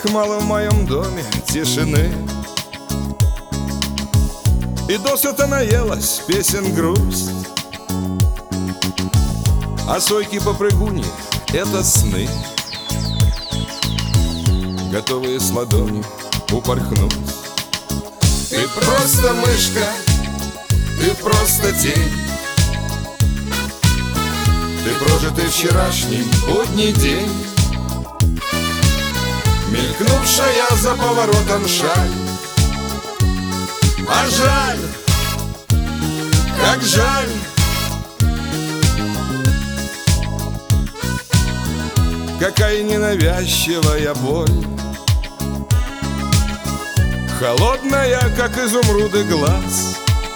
мало в моем доме тишины, и досыта наелась песен грусть. А сойки-попрыгуни — это сны, готовые с ладони упорхнуть. Ты просто мышка, ты просто тень, ты прожитый вчерашний будний день, мелькнувшая за поворотом шаль. А жаль, как жаль, какая ненавязчивая боль, холодная, как изумруды, глаз,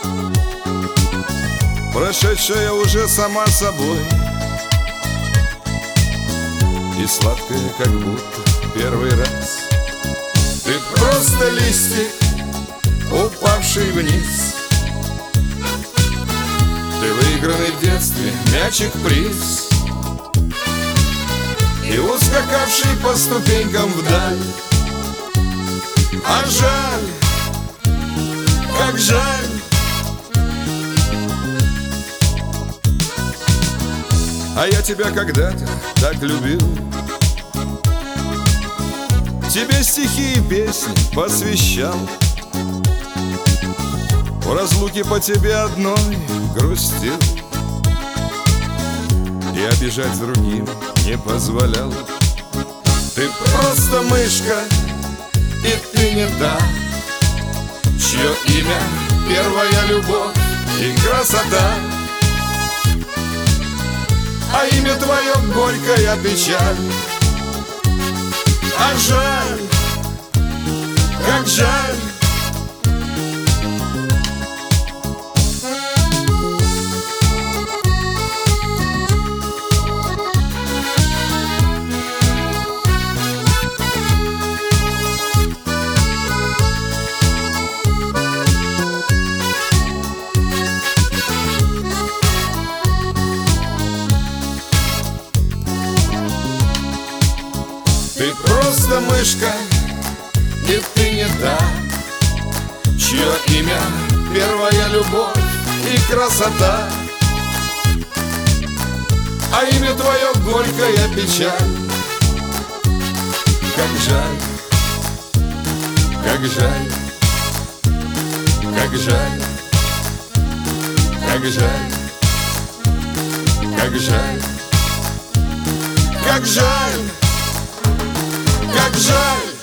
прошедшая уже сама собой, и сладкая, как будто первый раз. Ты просто листик, упавший вниз, ты выигранный в детстве мячик-приз, и ускакавший по ступенькам вдаль. А жаль, как жаль, а я тебя когда-то так любил, тебе стихи и песни посвящал, в разлуке по тебе одной грустил, и обижать другим не позволял. Ты просто мышка, и ты не та, чье имя первая любовь и красота, а имя твое горькая печаль. А жаль, как жаль, ты просто мышка, и ты не та, чье имя первая любовь и красота, а имя твое горькая печаль. Как жаль, как жаль, как жаль, как жаль, как жаль, как жаль, как жаль.